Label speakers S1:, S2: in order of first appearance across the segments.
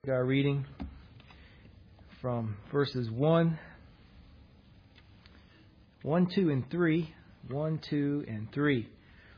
S1: Our reading from verses 1, 2, and 3. 1, 2, and 3.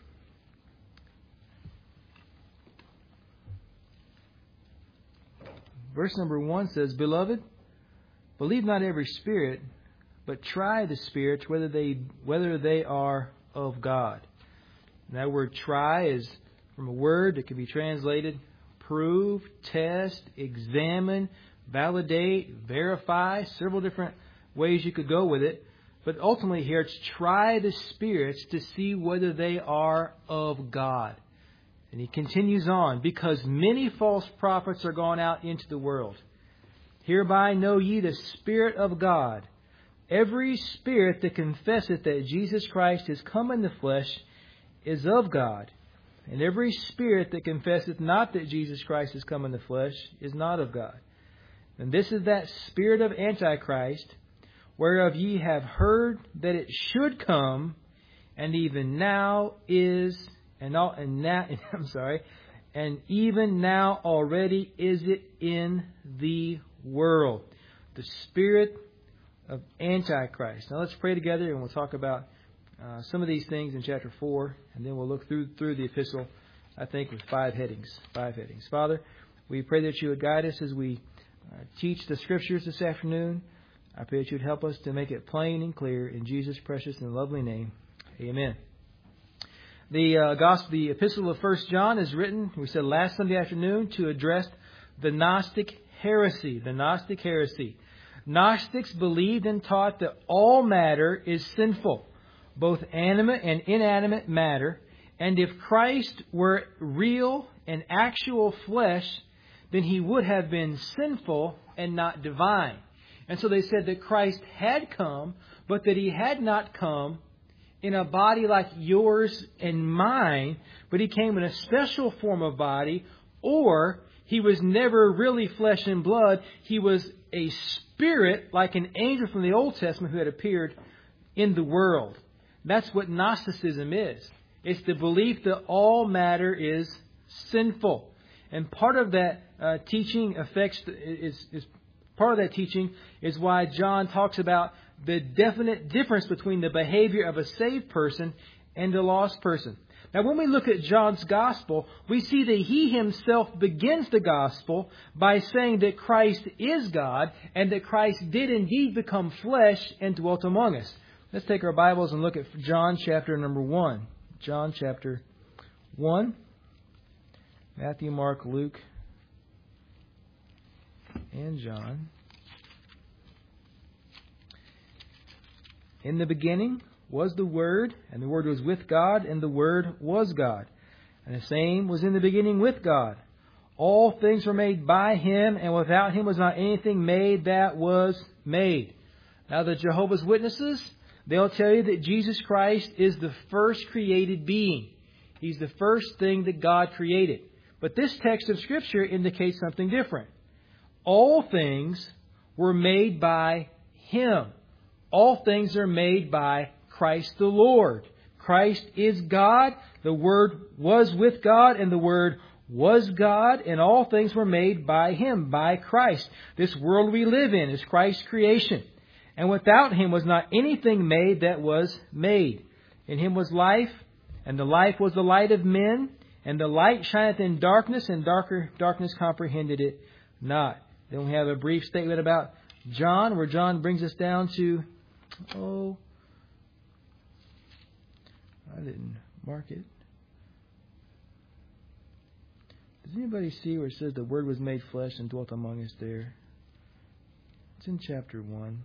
S1: Verse number 1 says, "Beloved, believe not every spirit, but try the spirits whether they are of God." And that word "try" is from a word that can be translated prove, test, examine, validate, verify. Several different ways you could go with it. But ultimately here it's try the spirits to see whether they are of God. And he continues on, "Because many false prophets are gone out into the world. Hereby know ye the Spirit of God. Every spirit that confesseth that Jesus Christ is come in the flesh is of God. And every spirit that confesseth not that Jesus Christ is come in the flesh is not of God. And this is that spirit of Antichrist, whereof ye have heard that it should come, and even now is, and even now already is it in the world." The spirit of Antichrist. Now let's pray together, and we'll talk about some of these things in chapter 4, and then we'll look through the epistle, I think, with five headings. Father, we pray that you would guide us as we teach the Scriptures this afternoon. I pray that you would help us to make it plain and clear in Jesus' precious and lovely name. Amen. The epistle of 1 John is written, we said last Sunday afternoon, to address the Gnostic heresy. Gnostics believed and taught that all matter is sinful, both animate and inanimate matter, and if Christ were real and actual flesh, then he would have been sinful and not divine. And so they said that Christ had come, but that he had not come in a body like yours and mine, but he came in a special form of body, or he was never really flesh and blood. He was a spirit like an angel from the Old Testament who had appeared in the world. That's what Gnosticism is. It's the belief that all matter is sinful. And part of that teaching is why John talks about the definite difference between the behavior of a saved person and a lost person. Now, when we look at John's gospel, we see that he himself begins the gospel by saying that Christ is God and that Christ did indeed become flesh and dwelt among us. Let's take our Bibles and look at John chapter number 1. John chapter 1. Matthew, Mark, Luke, and John. "In the beginning was the Word, and the Word was with God, and the Word was God. And the same was in the beginning with God. All things were made by Him, and without Him was not anything made that was made." Now the Jehovah's Witnesses, they'll tell you that Jesus Christ is the first created being. He's the first thing that God created. But this text of Scripture indicates something different. All things were made by Him. All things are made by Christ the Lord. Christ is God. The Word was with God, and the Word was God, and all things were made by Him, by Christ. This world we live in is Christ's creation. And without Him was not anything made that was made. In Him was life, and the life was the light of men, and the light shineth in darkness, and darkness comprehended it not. Then we have a brief statement about John, where John brings us down to, I didn't mark it. Does anybody see where it says the Word was made flesh and dwelt among us there? It's in chapter 1.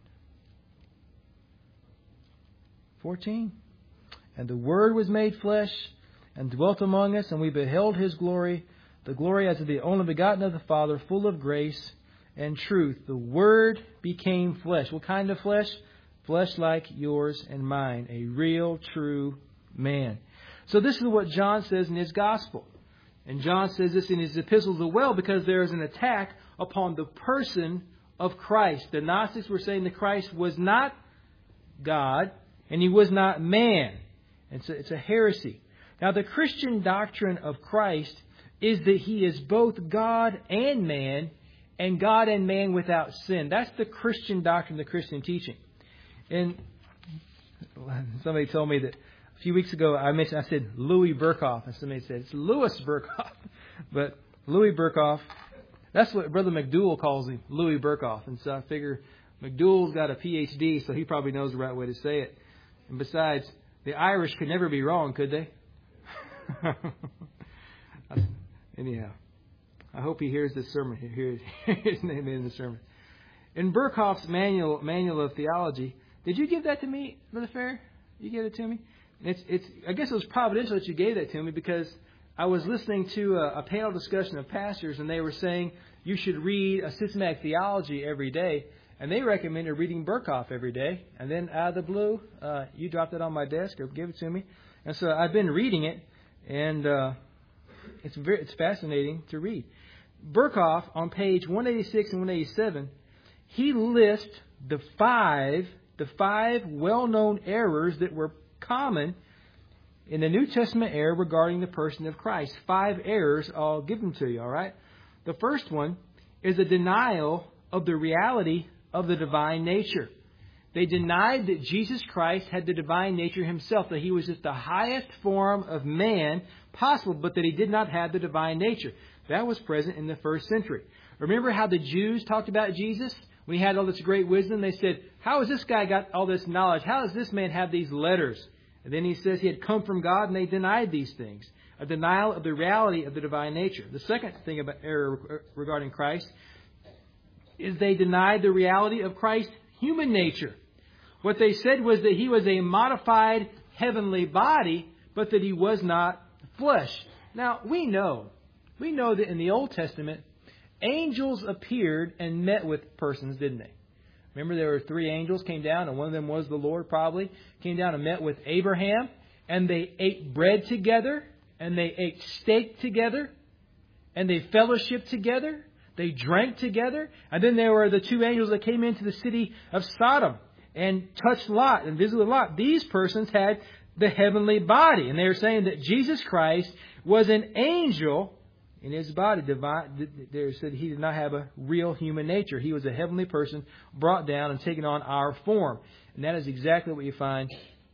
S1: 14. "And the Word was made flesh and dwelt among us, and we beheld His glory, the glory as of the only begotten of the Father, full of grace and truth." The Word became flesh. What kind of flesh? Flesh like yours and mine. A real, true man. So this is what John says in his gospel. And John says this in his epistles as well, because there is an attack upon the person of Christ. The Gnostics were saying that Christ was not God and He was not man. And so it's a heresy. Now, the Christian doctrine of Christ is that He is both God and man, and God and man without sin. That's the Christian doctrine, the Christian teaching. And somebody told me that a few weeks ago I said Louis Berkhoff, and somebody said it's Louis Berkhoff. But Louis Berkhoff, that's what Brother McDowell calls him, Louis Berkhoff. And so I figure McDowell's got a PhD, so he probably knows the right way to say it. And besides, the Irish could never be wrong, could they? Anyhow, I hope he hears this sermon. He hears his name in the sermon. In Berkhoff's manual of theology, did you give that to me, Brother Fair? You gave it to me? I guess it was providential that you gave that to me, because I was listening to a panel discussion of pastors, and they were saying you should read a systematic theology every day, and they recommended reading Berkhoff every day. And then out of the blue, you dropped it on my desk or gave it to me, and so I've been reading it, and it's fascinating to read. Berkhoff, on page 186 and 187, he lists the five well-known errors that were common in the New Testament era regarding the person of Christ. 5 errors, I'll give them to you, all right? The first one is a denial of the reality of the divine nature. They denied that Jesus Christ had the divine nature himself, that he was just the highest form of man possible, but that he did not have the divine nature. That was present in the first century. Remember how the Jews talked about Jesus? When he had all this great wisdom, they said, how has this guy got all this knowledge? How does this man have these letters? And then he says he had come from God, and they denied these things. A denial of the reality of the divine nature. The second thing about error regarding Christ is they denied the reality of Christ's human nature. What they said was that he was a modified heavenly body, but that he was not flesh. Now, we know that in the Old Testament, angels appeared and met with persons, didn't they? Remember, there were 3 angels came down, and one of them was the Lord probably, came down and met with Abraham, and they ate bread together, and they ate steak together, and they fellowshiped together, they drank together, and then there were the 2 angels that came into the city of Sodom and touched Lot and visited Lot. These persons had the heavenly body, and they were saying that Jesus Christ was an angel in his body. They said he did not have a real human nature. He was a heavenly person brought down and taken on our form. And that is exactly what you find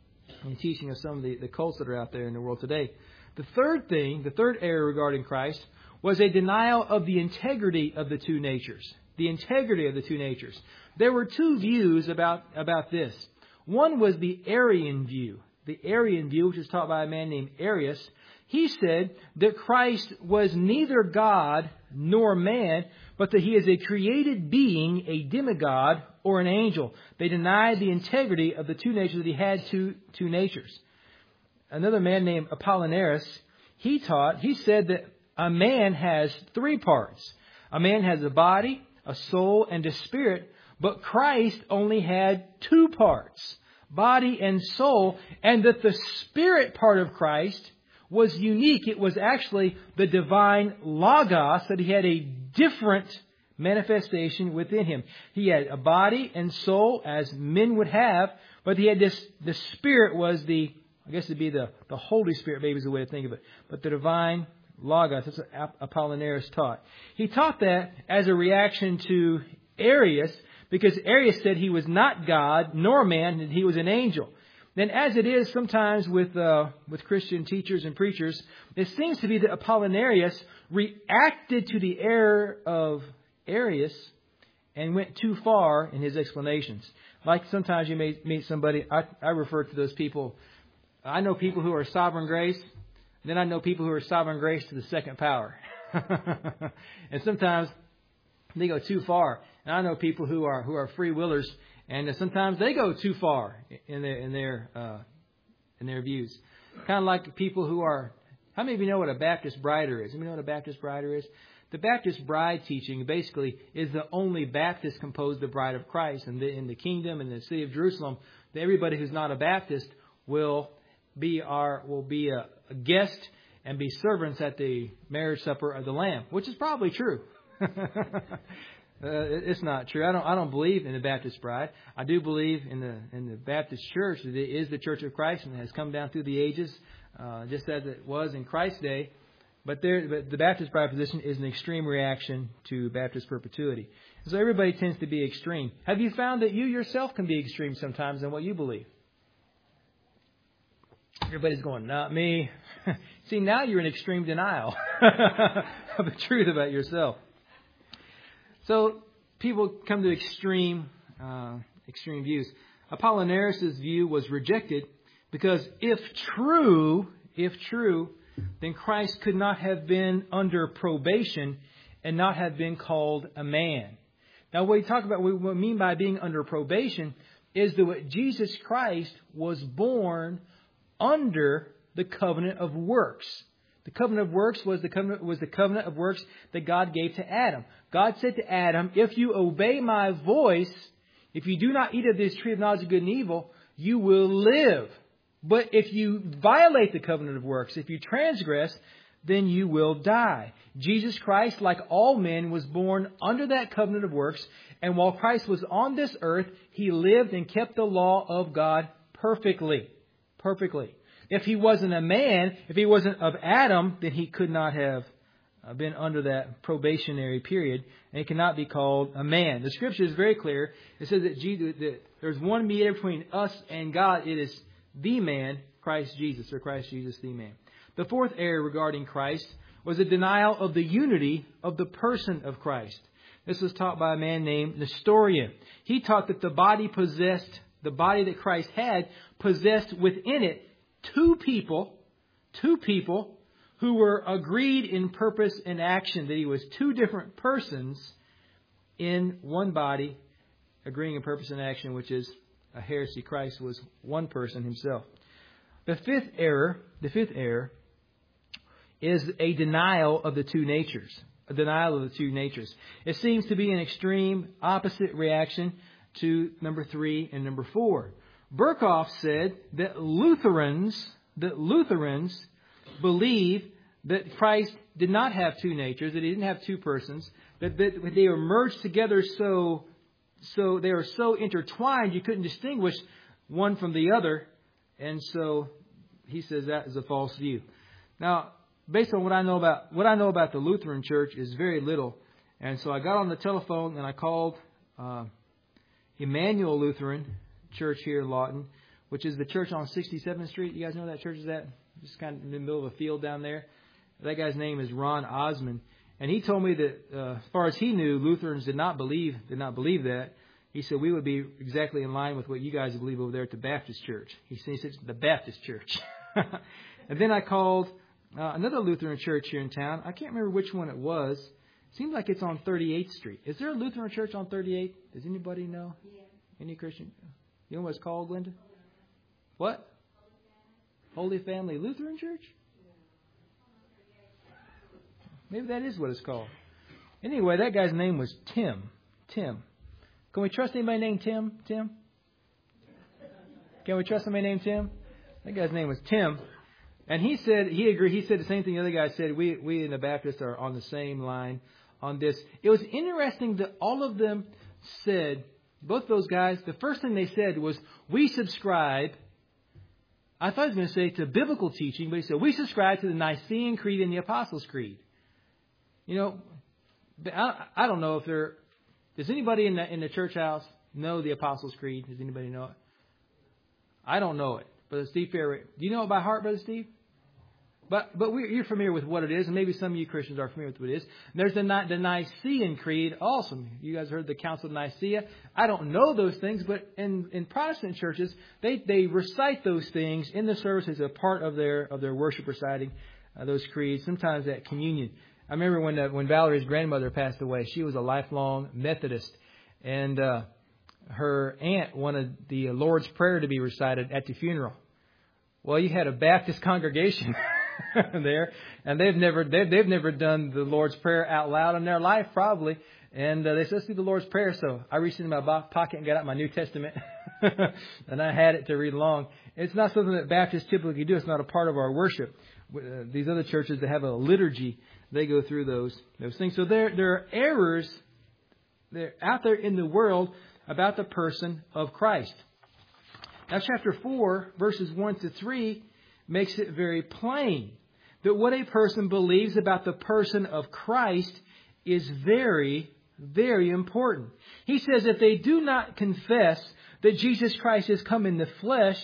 S1: in teaching of some of the cults that are out there in the world today. The third error regarding Christ was a denial of the integrity of the 2 natures. The integrity of the 2 natures. There were 2 views about this. One was the Arian view. The Arian view, which was taught by a man named Arius. He said that Christ was neither God nor man, but that he is a created being, a demigod, or an angel. They denied the integrity of the 2 natures, that he had two natures. Another man named Apollinaris, he said that a man has 3 parts. A man has a body, a soul, and a spirit, but Christ only had 2 parts, body and soul, and that the spirit part of Christ was unique. It was actually the divine Logos, that he had a different manifestation within him. He had a body and soul as men would have, but he had the Spirit was I guess it'd be the Holy Spirit, maybe is the way to think of it. But the divine Logos, that's what Apollinaris taught. He taught that as a reaction to Arius, because Arius said he was not God nor man, and he was an angel. Then, as it is sometimes with Christian teachers and preachers, it seems to be that Apollinarius reacted to the error of Arius and went too far in his explanations. Like sometimes you may meet somebody, I refer to those people, I know people who are sovereign grace, then I know people who are sovereign grace to the second power. And sometimes they go too far. And I know people who are free willers, and sometimes they go too far in their views. Kind of like people who are. How many of you know what a Baptist brider is? You know what a Baptist brider is? The Baptist bride teaching basically is the only Baptist composed the bride of Christ. And in the kingdom and the city of Jerusalem, everybody who's not a Baptist will be a guest and be servants at the marriage supper of the Lamb, which is probably true. It's not true. I don't believe in the Baptist bride. I do believe in the Baptist church that it is the Church of Christ and has come down through the ages, just as it was in Christ's day. But the Baptist proposition is an extreme reaction to Baptist perpetuity. So everybody tends to be extreme. Have you found that you yourself can be extreme sometimes in what you believe? Everybody's going, not me. See, now you're in extreme denial of the truth about yourself. So people come to extreme views. Apollinaris' view was rejected because if true, then Christ could not have been under probation and not have been called a man. Now, what we mean by being under probation is that Jesus Christ was born under the covenant of works. The covenant of works was the covenant of works that God gave to Adam. God said to Adam, if you obey my voice, if you do not eat of this tree of knowledge of good and evil, you will live. But if you violate the covenant of works, if you transgress, then you will die. Jesus Christ, like all men, was born under that covenant of works. And while Christ was on this earth, He lived and kept the law of God perfectly. Perfectly. If He wasn't a man, if He wasn't of Adam, then He could not have been under that probationary period. And He cannot be called a man. The Scripture is very clear. It says that there's one mediator between us and God. It is the man, Christ Jesus, or Christ Jesus the man. The fourth error regarding Christ was a denial of the unity of the person of Christ. This was taught by a man named Nestorian. He taught that the body that Christ had possessed within it two people who were agreed in purpose and action, that He was two different persons in one body, agreeing in purpose and action, which is a heresy. Christ was one person Himself. The fifth error is a denial of the two natures. A denial of the two natures. It seems to be an extreme opposite reaction to number 3 and number 4. Berkhoff said that Lutherans believe that Christ did not have two natures, that He didn't have two persons, that they were merged together so they were so intertwined you couldn't distinguish one from the other. And so he says that is a false view. Now, based on what I know about the Lutheran Church is very little. And so I got on the telephone and I called Emmanuel Lutheran Church here in Lawton, which is the church on 67th Street. You guys know where that church is at? Just kind of in the middle of a field down there. That guy's name is Ron Osmond. And he told me that as far as he knew, Lutherans did not believe that. He said we would be exactly in line with what you guys believe over there at the Baptist Church. He said the Baptist Church. And then I called another Lutheran church here in town. I can't remember which one it was. It seems like it's on 38th Street. Is there a Lutheran church on 38th? Does anybody know? Yeah. Any Christian? You know what it's called, Glenda? What? Holy Family Lutheran Church? Maybe that is what it's called. Anyway, that guy's name was Tim. Can we trust anybody named Tim? Can we trust somebody named Tim? That guy's name was Tim. And he agreed. He said the same thing the other guy said. We in the Baptists are on the same line on this. It was interesting that all of them said, both those guys, the first thing they said was, we subscribe. I thought he was going to say to biblical teaching, but he said, we subscribe to the Nicene Creed and the Apostles' Creed. You know, I don't know if does anybody in the church house know the Apostles' Creed? Does anybody know it? I don't know it. Brother Steve Fairway, do you know it by heart, Brother Steve? But you're familiar with what it is, and maybe some of you Christians are familiar with what it is. There's the Nicene Creed. Awesome. You guys heard the Council of Nicaea. I don't know those things, but in Protestant churches, they recite those things in the service as a part of their worship, reciting those creeds, sometimes at communion. I remember when Valerie's grandmother passed away, she was a lifelong Methodist, and her aunt wanted the Lord's Prayer to be recited at the funeral. Well, you had a Baptist congregation there, and they've never done the Lord's Prayer out loud in their life, probably. And they said, let's do the Lord's Prayer. So I reached into my pocket and got out my New Testament, and I had it to read along. It's not something that Baptists typically do. It's not a part of our worship. These other churches that have a liturgy, they go through those things. So there are errors they're out there in the world about the person of Christ. Now, chapter 4, verses 1 to 3, makes it very plain that what a person believes about the person of Christ is very, very important. He says if they do not confess that Jesus Christ has come in the flesh,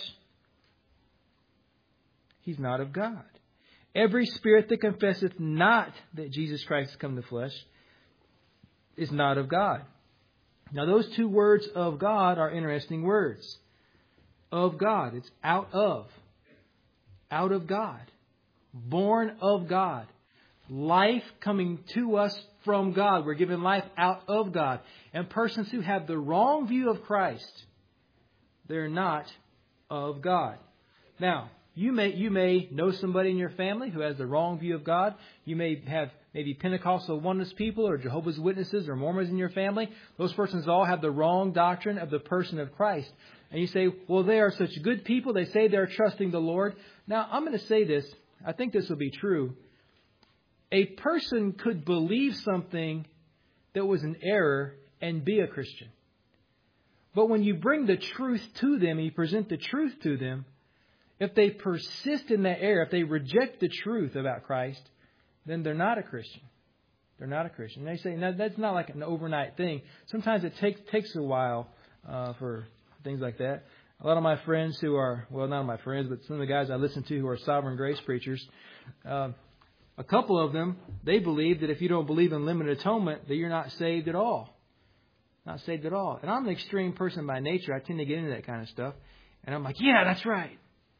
S1: he's not of God. Every spirit that confesseth not that Jesus Christ has come in the flesh is not of God. Now those two words of God are interesting words. Of God. It's out of. Out of God. Born of God. Life coming to us from God. We're given life out of God. And persons who have the wrong view of Christ, they're not of God. Now, you may know somebody in your family who has the wrong view of God. You may have maybe Pentecostal oneness people or Jehovah's Witnesses or Mormons in your family. Those persons all have the wrong doctrine of the person of Christ. And you say, well, they are such good people. They say they're trusting the Lord. Now, I'm going to say this. I think this will be true. A person could believe something that was an error and be a Christian. But when you bring the truth to them and you present the truth to them, if they persist in that error, if they reject the truth about Christ, then they're not a Christian. They're not a Christian. And they say, no, that's not like an overnight thing. Sometimes it takes a while for things like that. A lot of my friends who are, well, not my friends, but some of the guys I listen to who are sovereign grace preachers, a couple of them, they believe that if you don't believe in limited atonement, that you're not saved at all. Not saved at all. And I'm an extreme person by nature. I tend to get into that kind of stuff. And I'm like, yeah, that's right.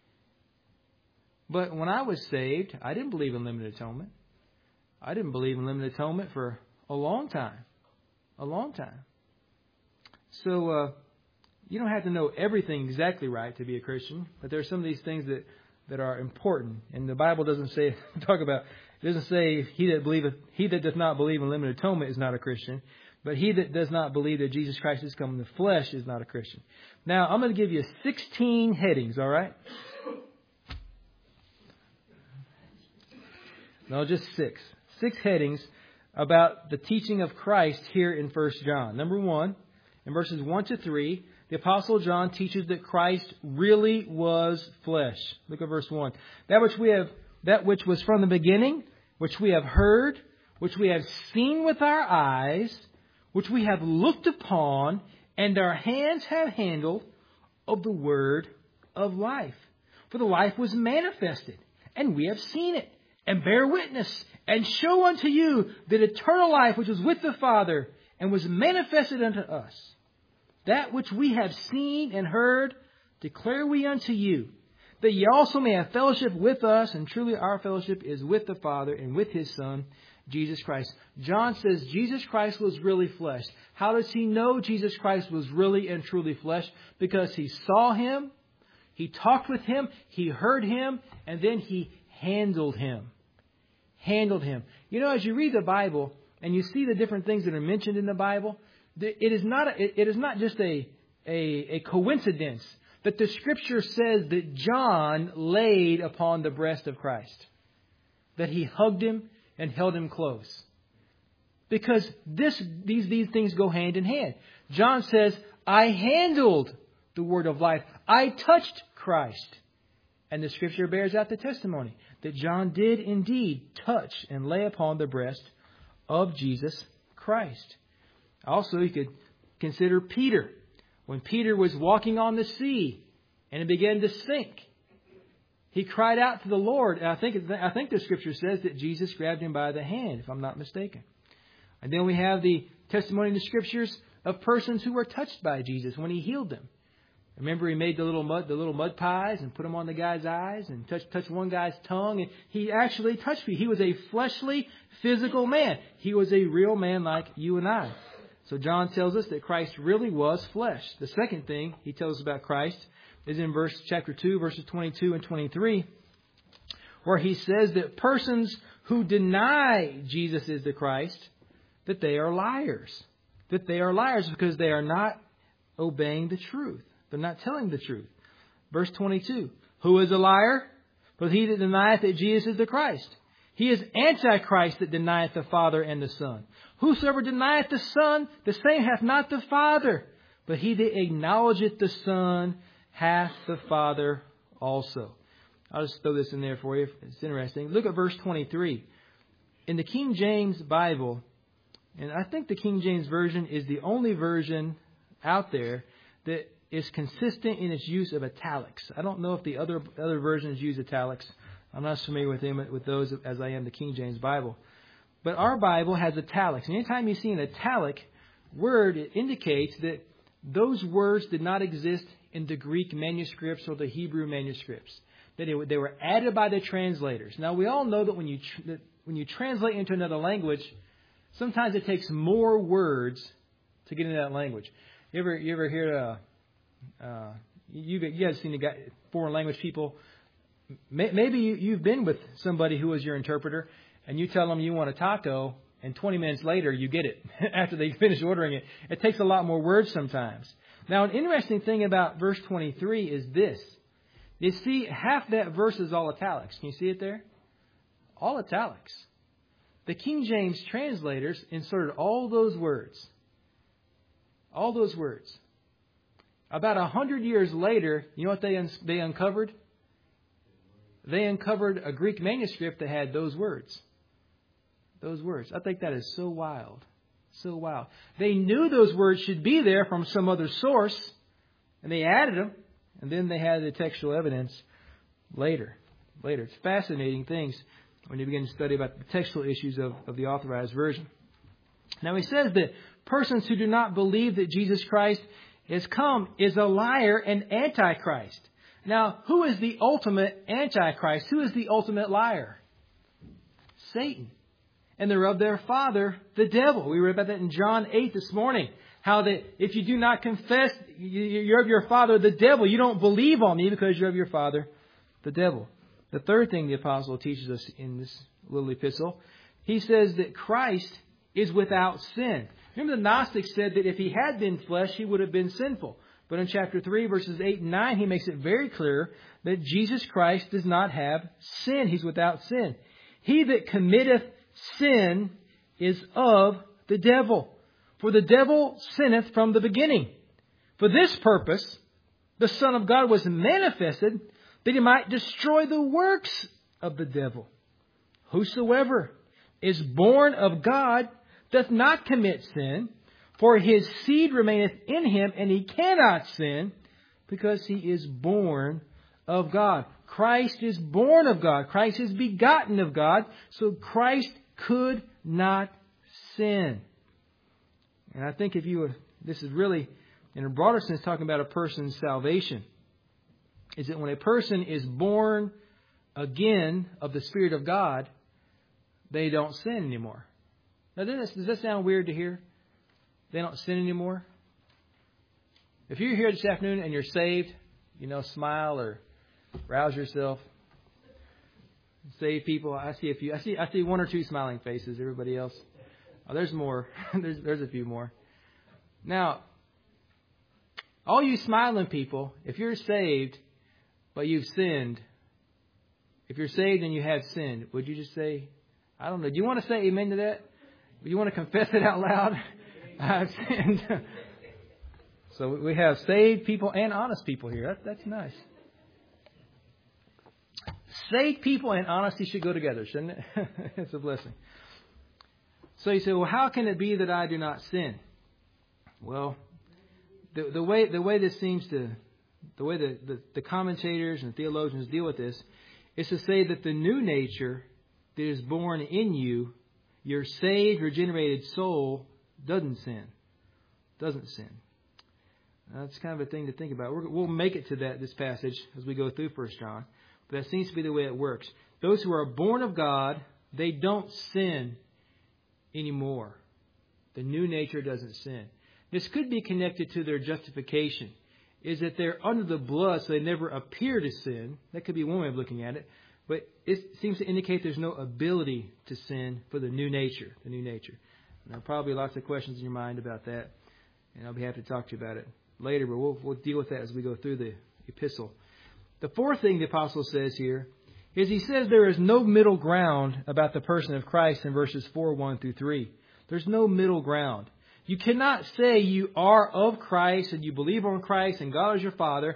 S1: But when I was saved, I didn't believe in limited atonement. I didn't believe in limited atonement for a long time. A long time. So you don't have to know everything exactly right to be a Christian. But there are some of these things that are important. And the Bible doesn't say, it doesn't say he that does not believe in limited atonement is not a Christian. But he that does not believe that Jesus Christ has come in the flesh is not a Christian. Now, I'm going to give you 16 headings, all right? No, just 6. 6 headings about the teaching of Christ here in 1 John. Number 1, in verses 1 to 3, the Apostle John teaches that Christ really was flesh. Look at verse 1. That which was from the beginning, which we have heard, which we have seen with our eyes, which we have looked upon, and our hands have handled of the word of life. For the life was manifested, and we have seen it, and bear witness, and show unto you that eternal life which was with the Father, and was manifested unto us. That which we have seen and heard, declare we unto you, that ye also may have fellowship with us, and truly our fellowship is with the Father and with His Son, Jesus Christ. John says Jesus Christ was really flesh. How does he know Jesus Christ was really and truly flesh? Because he saw Him, he talked with Him, he heard Him, and then he handled Him. Handled Him. You know, as you read the Bible and you see the different things that are mentioned in the Bible, it is not just a coincidence that the Scripture says that John laid upon the breast of Christ, that he hugged Him and held Him close, because these things go hand in hand. John says, "I handled the word of life. I touched Christ," and the Scripture bears out the testimony that John did indeed touch and lay upon the breast of Jesus Christ. Also, you could consider Peter. When Peter was walking on the sea and it began to sink, he cried out to the Lord. And I think the Scripture says that Jesus grabbed him by the hand, if I'm not mistaken. And then we have the testimony in the Scriptures of persons who were touched by Jesus when He healed them. Remember, He made the little mud pies and put them on the guy's eyes and touched one guy's tongue. And He actually touched me. He was a fleshly, physical man. He was a real man like you and I. So John tells us that Christ really was flesh. The second thing he tells us about Christ is in chapter 2, verses 22 and 23, where he says that persons who deny Jesus is the Christ, that they are liars. That they are liars because they are not obeying the truth. They're not telling the truth. Verse 22, who is a liar? But he that denieth that Jesus is the Christ. He is Antichrist that denieth the Father and the Son. Whosoever denieth the Son, the same hath not the Father. But he that acknowledgeth the Son hath the Father also. I'll just throw this in there for you. It's interesting. Look at verse 23. In the King James Bible, and I think the King James Version is the only version out there that is consistent in its use of italics. I don't know if the other versions use italics. I'm not as familiar with those as I am the King James Bible. But our Bible has italics. And anytime you see an italic word, it indicates that those words did not exist in the Greek manuscripts or the Hebrew manuscripts. That they were added by the translators. Now, we all know that when you translate into another language, sometimes it takes more words to get into that language. You ever hear you guys seen foreign language people? Maybe you've been with somebody who was your interpreter, and you tell them you want a taco, and 20 minutes later you get it after they finish ordering it. It takes a lot more words sometimes. Now, an interesting thing about verse 23 is this. You see, half that verse is all italics. Can you see it there? All italics. The King James translators inserted all those words. All those words. About 100 years later, you know what they uncovered? They uncovered a Greek manuscript that had those words. Those words. I think that is so wild. So wild. They knew those words should be there from some other source, and they added them, and then they had the textual evidence later. It's fascinating things when you begin to study about the textual issues of the Authorized Version. Now, he says that persons who do not believe that Jesus Christ has come is a liar and antichrist. Now, who is the ultimate antichrist? Who is the ultimate liar? Satan. And they're of their father, the devil. We read about that in John 8 this morning. How that if you do not confess you're of your father, the devil, you don't believe on me because you're of your father, the devil. The third thing the apostle teaches us in this little epistle, he says that Christ is without sin. Remember the Gnostics said that if he had been flesh, he would have been sinful. But in chapter 3, verses 8 and 9, he makes it very clear that Jesus Christ does not have sin. He's without sin. He that committeth sin is of the devil. For the devil sinneth from the beginning. For this purpose, the Son of God was manifested that he might destroy the works of the devil. Whosoever is born of God doth not commit sin, for his seed remaineth in him, and he cannot sin, because he is born of God. Christ is born of God. Christ is begotten of God. So Christ could not sin. And I think this is really, in a broader sense, talking about a person's salvation. Is that when a person is born again of the Spirit of God, they don't sin anymore. Now, does that sound weird to hear? They don't sin anymore? If you're here this afternoon and you're saved, smile or rouse yourself. Saved people, I see a few. I see one or two smiling faces. Everybody else, there's more. there's a few more. Now, all you smiling people, if you're saved, but you've sinned, if you're saved and you have sinned, would you just say, I don't know. Do you want to say amen to that? Do you want to confess it out loud? I've sinned. So we have saved people and honest people here. That's nice. Saved people and honesty should go together, shouldn't it? It's a blessing. So you say, well, how can it be that I do not sin? Well, the way this seems to, the way the commentators and theologians deal with this, is to say that the new nature that is born in you, your saved, regenerated soul, doesn't sin. Doesn't sin. That's kind of a thing to think about. We'll make it to this passage as we go through 1 John. But that seems to be the way it works. Those who are born of God, they don't sin anymore. The new nature doesn't sin. This could be connected to their justification. Is that they're under the blood, so they never appear to sin. That could be one way of looking at it. But it seems to indicate there's no ability to sin for the new nature. The new nature. And there are probably lots of questions in your mind about that. And I'll be happy to talk to you about it later. But we'll deal with that as we go through the epistle. The fourth thing the apostle says here is he says there is no middle ground about the person of Christ in verses 4:1 through 3. There's no middle ground. You cannot say you are of Christ and you believe on Christ and God is your Father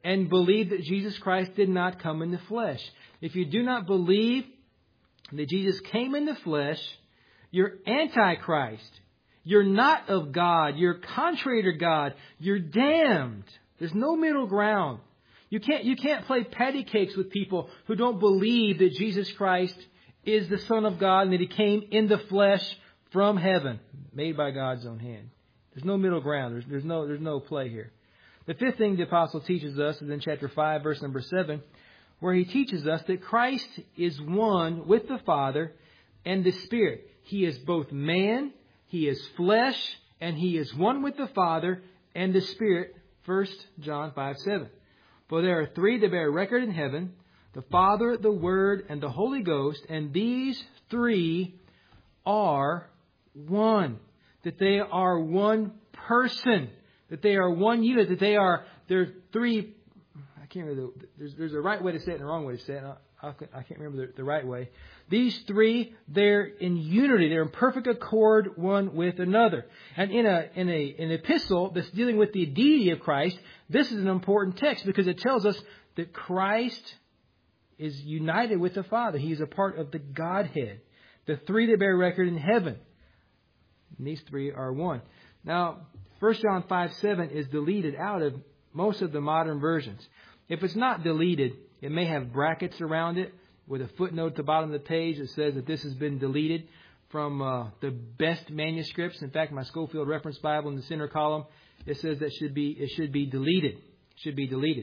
S1: and believe that Jesus Christ did not come in the flesh. If you do not believe that Jesus came in the flesh, you're Antichrist. You're not of God. You're contrary to God. You're damned. There's no middle ground. You can't play patty cakes with people who don't believe that Jesus Christ is the Son of God and that He came in the flesh from heaven, made by God's own hand. There's no middle ground. There's no play here. The fifth thing the apostle teaches us is in chapter 5, verse number 7, where he teaches us that Christ is one with the Father and the Spirit. He is both man, He is flesh, and He is one with the Father and the Spirit. 1 John 5:7. For there are three that bear record in heaven, the Father, the Word, and the Holy Ghost, and these three are one. That they are one person. That they are one unit. That they're three. I can't remember. There's a right way to say it and a wrong way to say it. I can't remember the right way. These three, they're in unity. They're in perfect accord one with another. And in an epistle that's dealing with the deity of Christ, this is an important text because it tells us that Christ is united with the Father. He is a part of the Godhead. The three that bear record in heaven. And these three are one. Now, 1 John 5:7 is deleted out of most of the modern versions. If it's not deleted, it may have brackets around it with a footnote at the bottom of the page that says that this has been deleted from the best manuscripts. In fact, my Schofield Reference Bible in the center column, it says that it should be deleted. It should be deleted.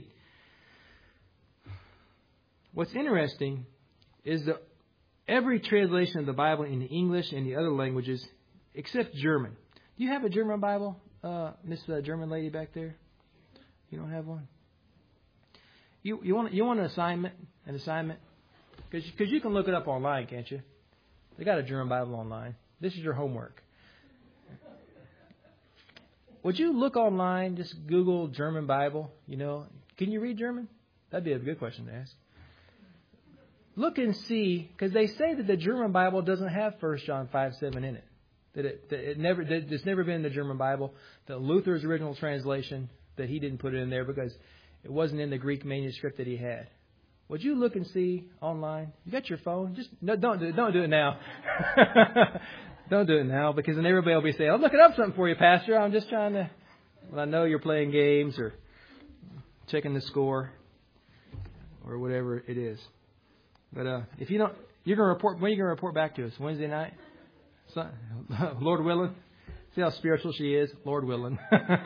S1: What's interesting is that every translation of the Bible in English and the other languages, except German. Do you have a German Bible, Miss German lady back there? You don't have one? You want an assignment? Because you can look it up online, can't you? They got a German Bible online. This is your homework. Would you look online, just Google German Bible? Can you read German? That'd be a good question to ask. Look and see, because they say that the German Bible doesn't have 1 John 5:7 in it. That it's never been in the German Bible. That Luther's original translation, that he didn't put it in there because it wasn't in the Greek manuscript that he had. Would you look and see online? You got your phone? Don't do it now. Don't do it now, because then everybody will be saying, "I'm looking up something for you, Pastor. I'm just trying to." Well, I know you're playing games or checking the score or whatever it is. But if you don't, you're going to report. When are you going to report back to us? Wednesday night? Lord willing. See how spiritual she is? Lord willing.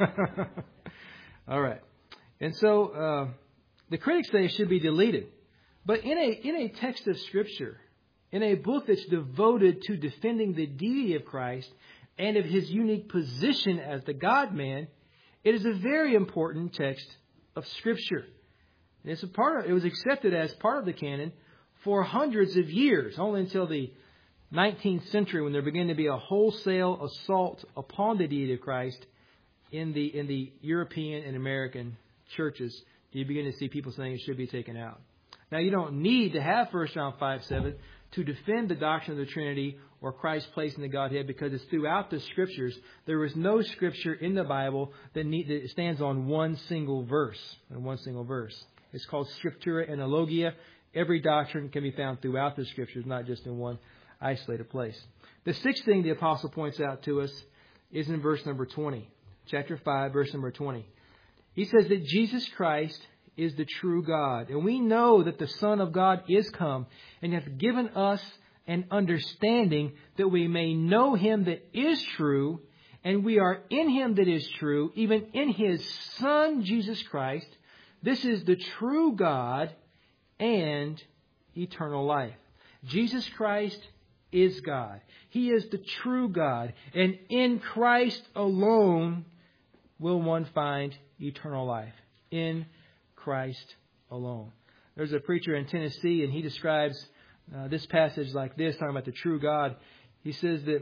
S1: All right. And so the critics say it should be deleted. But in a text of Scripture, in a book that's devoted to defending the deity of Christ and of His unique position as the God-man, it is a very important text of Scripture. And it was accepted as part of the canon for hundreds of years, only until the 19th century, when there began to be a wholesale assault upon the deity of Christ in the European and American churches. You begin to see people saying it should be taken out. Now, you don't need to have 1 John 5:7 to defend the doctrine of the Trinity or Christ's place in the Godhead, because it's throughout the Scriptures. There is no Scripture in the Bible that stands on one single verse. It's called Scriptura Analogia. Every doctrine can be found throughout the Scriptures, not just in one isolated place. The sixth thing the apostle points out to us is in verse number 20. Chapter 5, verse number 20. He says that Jesus Christ is the true God. And we know that the Son of God is come and hath given us an understanding that we may know Him that is true, and we are in Him that is true, even in His Son, Jesus Christ. This is the true God and eternal life. Jesus Christ is God. He is the true God. And in Christ alone will one find eternal life. In Christ alone. There's a preacher in Tennessee, and he describes this passage like this, talking about the true God. He says that,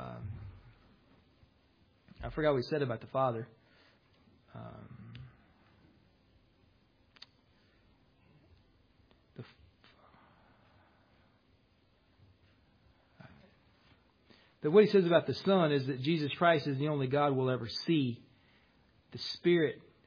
S1: I forgot what he said about the Father. What he says about the Son is that Jesus Christ is the only God we'll ever see. The Spirit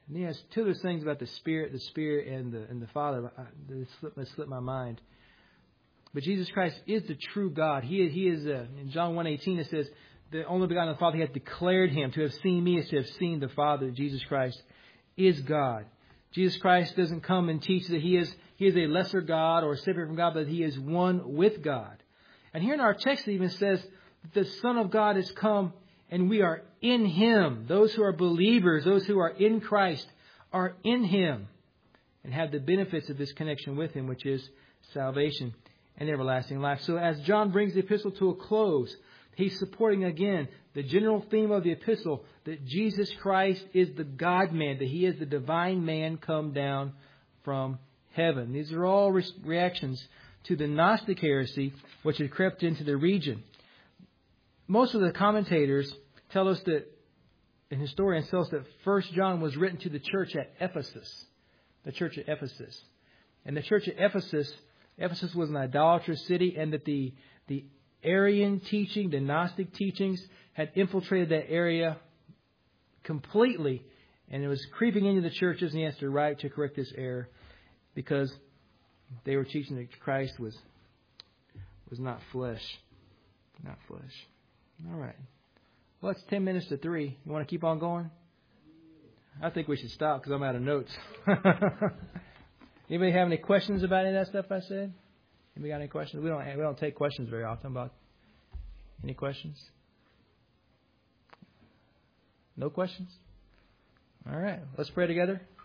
S1: And he has two of those things about the Spirit and the Father that slipped my mind. But Jesus Christ is the true God. He is in John 1:18 it says, the only begotten of the Father, He hath declared Him. To have seen me is to have seen the Father. Jesus Christ is God. Jesus Christ doesn't come and teach that He is a lesser God or separate from God, but He is one with God. And here in our text it even says that the Son of God has come and we are in Him. Those who are believers, those who are in Christ, are in Him and have the benefits of this connection with Him, which is salvation and everlasting life. So as John brings the epistle to a close, he's supporting again the general theme of the epistle, that Jesus Christ is the God-man, that He is the divine man come down from heaven. These are all reactions to the Gnostic heresy, which had crept into the region. Most of the commentators tell us that, and historians tell us that 1 John was written to the church at Ephesus. The church at Ephesus. And the church at Ephesus was an idolatrous city, and that the Arian teaching, the Gnostic teachings, had infiltrated that area completely, and it was creeping into the churches, and he has to write to correct this error because they were teaching that Christ was not flesh. Not flesh. All right. Well, it's 10 minutes to 3. You want to keep on going? I think we should stop because I'm out of notes. Anybody have any questions about any of that stuff I said? Anybody got any questions? We don't take questions very often. About any questions? No questions? All right. Let's pray together.